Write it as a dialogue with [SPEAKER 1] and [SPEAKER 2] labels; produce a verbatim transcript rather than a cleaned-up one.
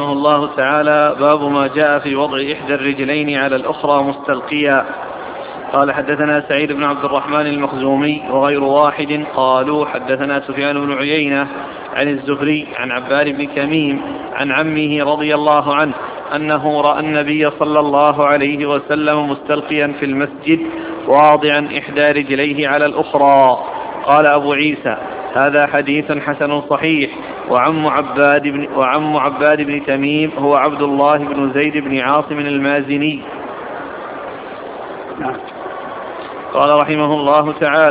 [SPEAKER 1] رحمه الله تعالى: باب ما جاء في وضع إحدى الرجلين على الأخرى مستلقيا. قال: حدثنا سعيد بن عبد الرحمن المخزومي وغير واحد قالوا حدثنا سفيان بن عيينة عن الزهري عن عباد بن تميم عن عمه رضي الله عنه أنه رأى النبي صلى الله عليه وسلم مستلقيا في المسجد واضعا إحدى رجليه على الأخرى. قال أبو عيسى: هذا حديث حسن صحيح. وعم عباد بن, وعم عباد بن تميم هو عبد الله بن زيد بن عاصم المازني. قال رحمه الله تعالى: